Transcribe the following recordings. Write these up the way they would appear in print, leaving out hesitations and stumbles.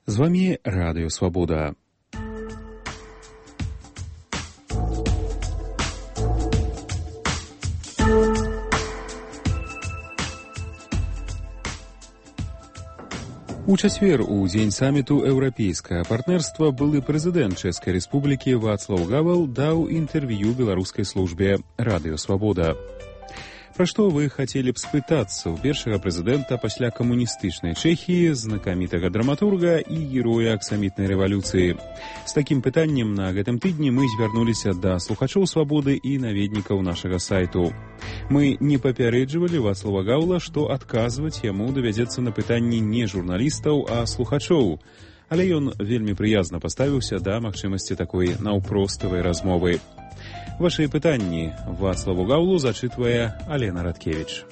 З вами Радыё Свабода. У чацвер, у дзень саміту еўрапейскага партнерства, былы прэзідэнт Чэшскай Рэспублікі Вацлаў Гавал даў інтэрв'ю беларускай службе Радыё Свабода. Пра што вы хацелі б спытацца ў першага прэзідэнта пасля камуністычнай Чэхіі, знакамітага драматурга і героя аксамітнай рэвалюцыі? З такім пытаннем на гэтым тыдні мы звярнуліся да слухачоў Свабоды і наведнікаў нашага сайту. Мы не папярэджвалі Вацлава Гаўла, што адказваць яму давядзецца на пытанні не журналістаў, а слухачоў. Але ён вельмі прыязна паставіўся да магчымасці такой наўпроставай размовы. Ваши пытанні Вацлаву Гаўлу зачытвае Алена Радкевіч.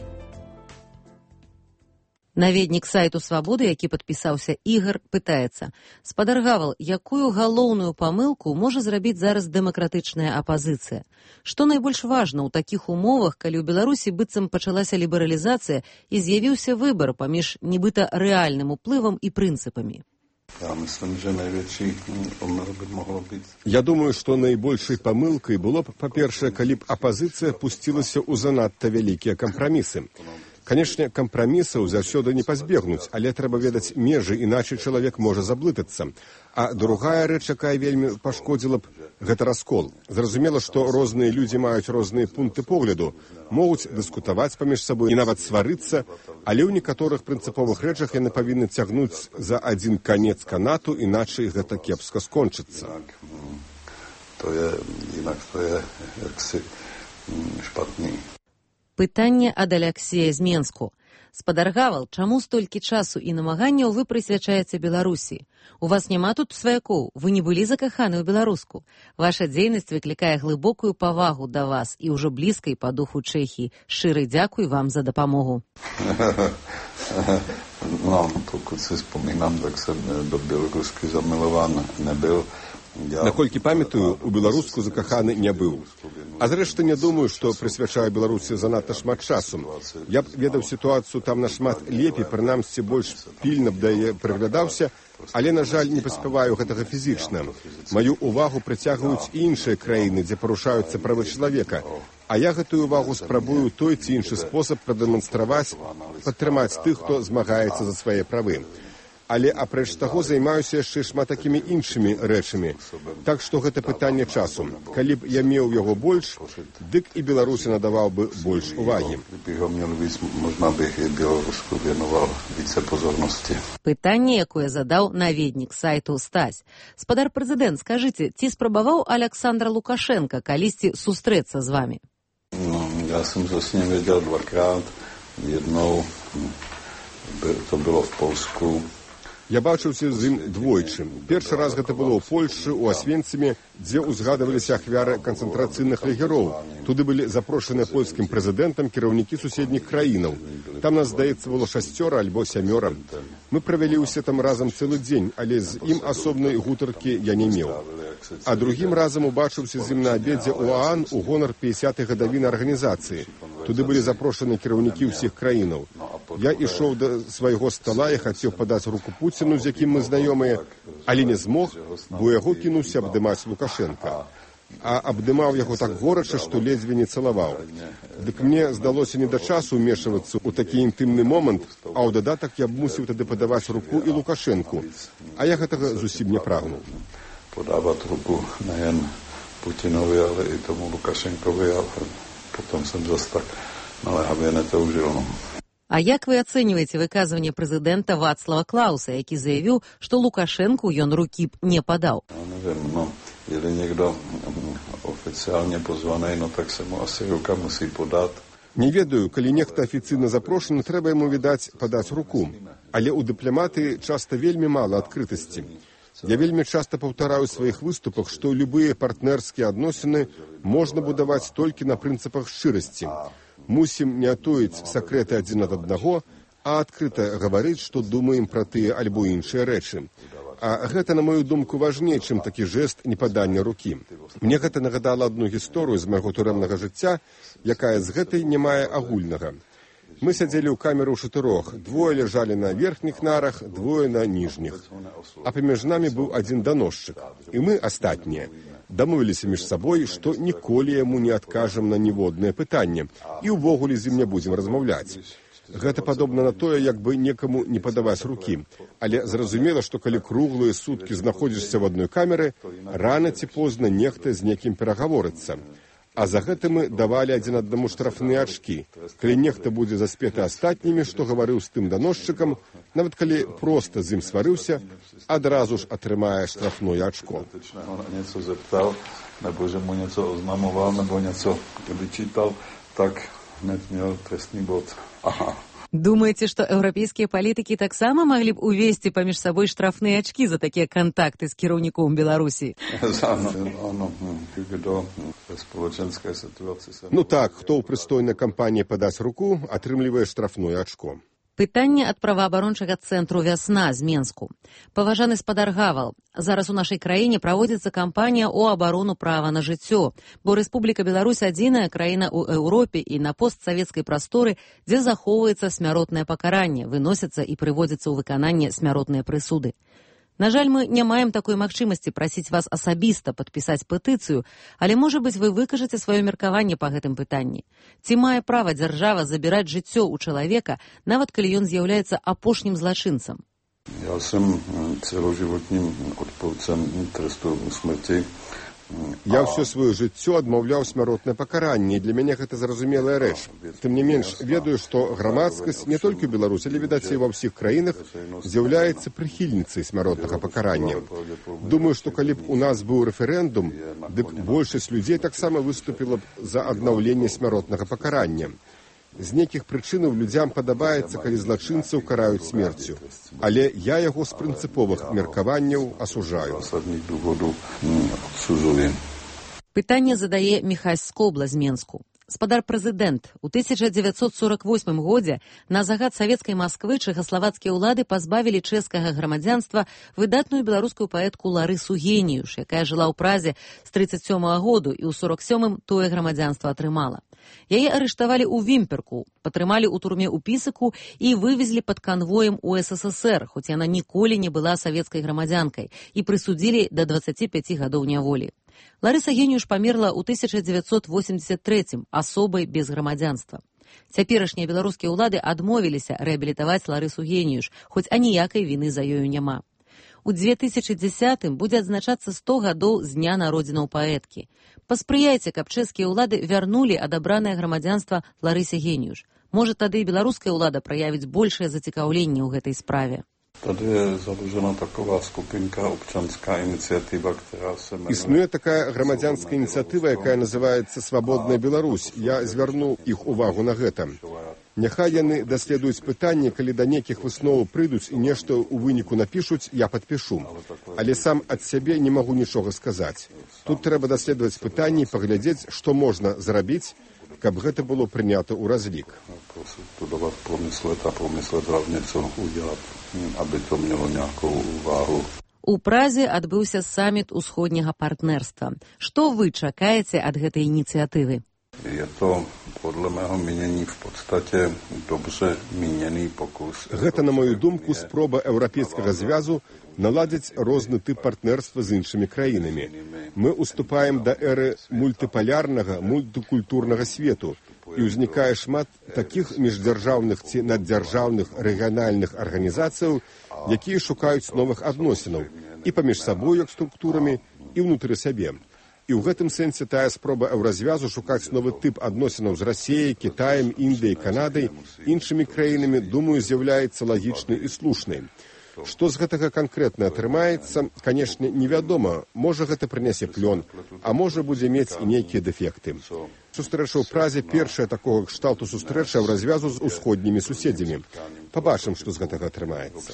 Наведнік сайту Свабоды, які падпісаўся Ігар, пытаецца: спадар Гавал, якую галоўную памылку можа зрабіць зараз дэмакратычная апазіцыя? Што найбольш важна ў такіх умовах, калі ў Беларусі быццам пачалася лібералізацыя і з'явіўся выбар паміж нібыта рэальным уплывам і прынцыпамі? Я думаю, што найбольшай памылкай было б, па-першае, калі б апазіцыя пусцілася ў занадта вялікія кампрамісы. Канешне, кампрамісаў заўсёды не пазбегнуць, але трэба ведаць межы, іначай чалавек можа заблытацца. А другая рэч, якая вельмі пашкодзіла б, гэта раскол. Зразумела, што розныя людзі маюць розныя пункты погляду, могуць дыскутаваць паміж сабой і нават сварыцца, але ў некаторых прынцыповых рэчах яны павінны цягнуць за адзін канец канату, іначай гэта кепска скончыцца. Пытанне ад Аляксея з Менску. Спадар Гавал, чаму столькі часу і намаганняў вы прысвячаеце Беларусі? У вас няма тут сваякоў, вы не былі закаханы ў беларуску. Ваша дзейнасць выклікае глыбокую павагу да вас і ўжо блізкай па духу Чэхіі. Шчыры дзякуй вам за дапамогу. Pokud si vzpomínám, tak jsem do Bělorusky zamilován nebyl. Наколькі памятаю, у беларуску закаханы не быў. А зрэшты, не думаю, што прысвячаю Беларусі занадта шмат часу. Я б ведаў сітуацыю там нашмат лепей, прынамсі больш пільна б да яе прыглядаўся, але, на жаль, не паспяваю гэтага фізічна. Маю увагу прыцягваюць і іншыя краіны, дзе парушаюцца правы чалавека. А я гэтую увагу спрабую той ці іншы спосаб прадэманстраваць, падтрымаць тых, хто змагаецца за свае правы. Але апрэч таго займаюся яшчэ шматакімі іншымі рэчамі. Так што гэта пытанне часу. Калі б я меў яго больш, дык і Беларусі надаваў бы больш увагі. Пытанне, якое задаў наведнік сайту Стась. Спадар прэзідэнт, скажыце, ці спрабаваў Аляксандр Лукашенка калісьці сустрэцца з вамі? Я сам з ним видел двакрат. Jednou to было в Polsku. Я бачыўся з ім двойчы. Першы раз гэта было ў Польшчы, у Асвенцыме, дзе ўзгадываліся ахвяры канцэнтрацыйных лагероў. Туды былі запрошаныя польскім прэзідэнтам кіраўнікі суседніх краінаў. Там нас, здаецца, было 6 альбо 7. Мы правялі ўсе там разам цэлы дзень, але з ім асобнай гутаркі я не меў. А другім разам убачыўся з ім на абедзе ў ААН у гонар 50-й гадавіны арганізацыі. Туды былі запрошаны кіраўнікі ўсіх краінаў. Я ішоў да свайго стала і хацеў падаць руку Пуціну, з якім мы знаёмыя, але не змог, бо яго кінуўся абдымаць Лукашенка. А абдымаў яго так горача, што ледзьве не цалаваў. Дык мне здалося не да часу ўмешвацца ў такі інтымны момант, а ў дадатак я б мусіў тады падаваць руку і Лукашенку. А я гэтага зусім не прагнуў. Podávať ruku nejen Putinovi, ale i tomu Lukašenkovi, a potom som zase tak naléhavě netoužil. А як вы ацэньваеце выказванне прэзідэнта Вацлава Клауса, які заявіў, што Лукашэнку ён рукі б не падаў? Если niekto oficiálne pozvaný, tak sa mu asi ruka musí podať. Не ведаю, калі нехта афіцыйна запрошаны, трэба яму, відаць, падаць руку. Але ў дыпламатыі часта вельмі мала адкрытасці. Я вельмі часта паўтараю ў сваіх выступах, што любыя партнерскія адносіны можна будаваць толькі на прынцыпах шчырасці. Мусім не атоіць сакрэты адзін ад аднаго, а адкрыта гаварыць, што думаем пра тыя альбо іншыя рэчы. А гэта, на мою думку, важней, чым такі жэст непадання рукі. Мне гэта нагадала адну гісторыю з майго турэмнага жыцця, якая з гэтай не мае агульнага. Мы сядзелі ў камеры ў 4. Двое ляжалі на верхніх нарах, двое на ніжніх. А паміж намі быў адзін даносчык. І мы, астатнія, дамовіліся між сабой, што ніколі яму не адкажам на ніводнае пытанне і ўвогуле з ім не будзем размаўляць. Гэта падобна на тое, як бы некаму не падаваць рукі. Але зразумела, што калі круглыя суткі знаходзішся в адной камеры, рана ці позна нехта з некім перагаворыцца. А за гэта мы давалі адзін аднаму штрафныя ачкі. Калі нехта будзе заспеты астатнімі, што гаварыў з тым даносчыкам, нават калі проста з ім сварыўся, адразу ж атрымае штрафное ачко. Něco zeptal, nebo že mu něco oznamoval, nebo něco vyčítal, tak hned měl trestný bod. Aha. Думаеце, што еўрапейскія палітыкі таксама маглі б увесці паміж сабой штрафныя ачкі за такія кантакты з кіраўніком Беларусі? Ну так, хто ў прыстойнай кампаніі падасць руку, атрымлівае штрафное ачко. Пытанне ад праваабарончага цэнтру «Вясна» з Менску. Паважаны спадар Гавал, зараз у нашай краіне праводзіцца кампанія ў абарону права на жыццё, бо Рэспубліка Беларусь адзіная краіна ў Еўропе і на постсавецкай прасторы, дзе захоўваецца смяротнае пакаранне, выносяцца і прыводзяцца ў выкананне смяротныя прысуды. На жаль, мы не маем такой магчымасці прасіць вас асабіста падпісаць петыцыю, але, можа быць, вы выкажаце сваё меркаванне па гэтым пытанні. Ці мае права дзяржава забіраць жыццё ў чалавека, нават калі ён з'яўляецца апошнім злачынцам? Я сам цэлажывотнім адпаўцам трэсту смерці. Я ўсё сваё жыццё адмаўляў смяротнае пакаранне, і для мяне гэта зразумелая рэч. Тым не менш, ведаю, што грамадскасць не толькі ў Беларусі, але, відаць, і ва ўсіх краінах з'яўляецца прыхільніцай смяротнага пакарання. Думаю, што калі б у нас быў рэферэндум, дык большасць людзей таксама выступіла б за аднаўленне смяротнага пакарання. З нейкіх прычынаў людзям падабаецца, калі злачынцаў караюць смерцю. Але я яго з прынцыповых меркаванняў асужаю. Пытанне задае Міхась Скобла з Менску. Спадар прэзідэнт, у 1948 годзе на загад савецкай Масквы чэхаславацкія ўлады пазбавілі чэшскага грамадзянства выдатную беларускую паэтку Ларысу Геніюш, якая жыла ў Празе з 37-го году і ў 47-м тое грамадзянства атрымала. Яе арыштавалі ў Вімперку, патрымалі ў турме ў Пісаку і вывезлі пад канвоем у СССР, хоць яна ніколі не была савецкай грамадзянкай, і прысудзілі да 25 гадоў няволі. Ларыса Геніюш памерла ў 1983-м асобай без грамадзянства. Цяперашнія беларускія ўлады адмовіліся рэабілітаваць Ларысу Геніюш, хоць аніякай віны за ёю няма. У 2010-м будзе адзначацца 100 гадоў з дня народзінаў паэткі. Паспрыяйце, каб чэшскія ўлады вярнулі адабранае грамадзянства Ларысе Геніюш. Можа, тады і беларуская ўлада праявіць большае зацікаўленне ў гэтай справе. Tady je založena taková skupinka občanská iniciativa, která se jmenuje... Існує така громадянська ініціатива, яка називається «Свободна Білорусь». Я зверну іх увагу на гэта. Няхай яны даследуюць пытанне, калі да нейкіх высноваў прыйдуць і нешта ў выніку напішуць, я падпішу. Але сам ад сябе не магу нічога сказаць. Тут трэба даследаваць пытанне і паглядзець, што можна зрабіць, каб гэта было прынята ў разлік. Промыслет равне, co udělat, aby to mělo nějakou váhu. У Празе адбыўся саміт усходняга партнерства. Што вы чакаеце ад гэтай ініцыятывы? Je to, podle mého mínění, v podstatě dobře míněný pokus. Гэта, на мою думку, спроба Еўрапейскага звязу наладзіць розны тып партнерства з іншымі краінамі. Мы уступаем да эры мультыпалярнага, мультыкультурнага свету, і ўзнікае шмат такіх міждзяржаўных ці наддзяржаўных рэгіянальных арганізацыяў, якія шукаюць новых адносінаў і паміж сабой як структурамі, і ўнутры сябе. І ў гэтым сэнсе тая спроба еўразвязу шукаць новы тып адносінаў з Расіяй, Кітаем, Індыяй, Канадай, іншымі краінамі, думаю, з'яўляецца лагічнай і слушнай. Што з гэтага канкрэтна атрымаецца, канешне, невядома. Можа, гэта прынясе плён, а можа, будзе мець і нейкія дэфекты. Сустрэча ў Празе першая такога кшталту сустрэча еўразвязу з усходнімі суседзямі. Пабачым, што з гэтага атрымаецца.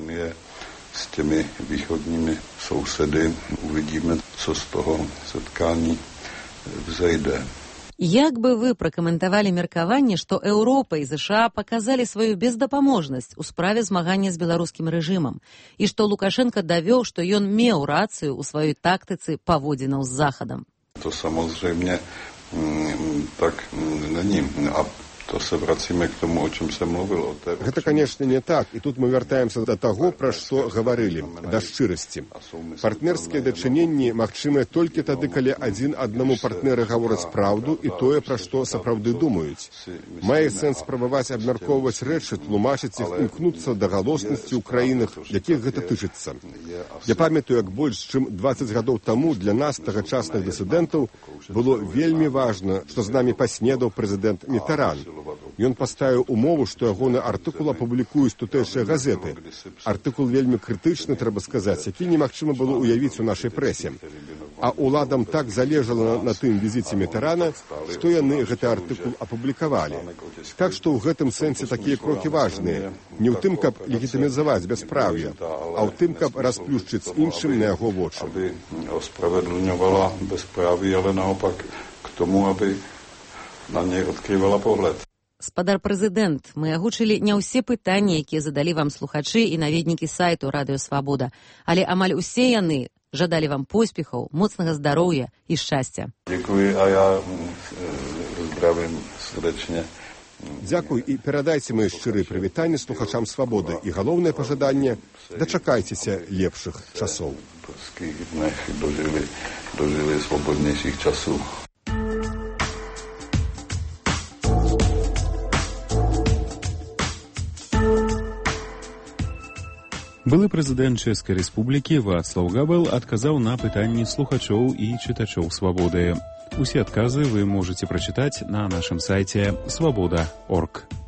S těmi východními sousedy uvidíme, co z toho setkání vzejde. Як бы вы пракаментавалі меркаванне, што Еўропа і ЗША паказалі сваю бездапаможнасць у справе змагання з беларускім рэжымам і што Лукашенко давёў, што ён меў рацыю ў сваёй тактыцы паводзінаў з Захадам? To samozřejmě tak není. A to se vracíme k tomu, o čem jsem mluvil. Гэта, конечно, не так. І тут мы вяртаемся да таго, пра што гаварылі, да шчырасці. Партнерскія дачыненні магчымыя толькі тады, калі адзін аднаму партнеры гавораць праўду і тое, пра што сапраўды думаюць. Мае сэнс спрабаваць абмяркоўваць рэчы, тлумачыць іх, імкнуцца да галоснасці ў краінах, якіх гэта тычыцца. Я памятаю, як больш чым 20 гадоў таму для нас, тагачасных дысідэнтаў, было вельмі важна, што з намі паснедаў прэзідэнт Мітаран. Ён паставіў умову, што ягоны артыкул апублікуюць тутэйшыя газеты. Артыкул вельмі крытычны, трэба сказаць, які немагчыма было ўявіць у нашай прэсе. А ўладам так залежала на тым візіце Мітарана, што яны гэты артыкул апублікавалі. Так што ў гэтым сэнсе такія крокі важныя. Не ў тым, каб легітымізаваць бяспраўе, а ў тым, каб расплюшчыць іншым на яго вочы. Aby ospravedlňovala bezpráví, ale naopak k tomu, aby на ней открывала погляд. Спадар прэзідэнт, мы агучылі не ўсе пытанні, якія задалі вам слухачы і наведнікі сайту Радыё Свабода, але амаль усе яны жадалі вам поспехаў, моцнага здароўя і шчасця. Дзякуй, а я здравым срдечне. Дзякуй і перадайце мае шчырыя прывітанні слухачам Свабоды і галоўнае пажаданне – дачакайцеся лепшых часоў. Дожили свободнейших часов. Былы прэзідэнт Чэшскай Рэспублікі Вацлаў Гавел адказаў на пытанні слухачоў і чытачоў Свабоды. Усе адказы вы можаце прачытаць на нашым сайце swaboda.org.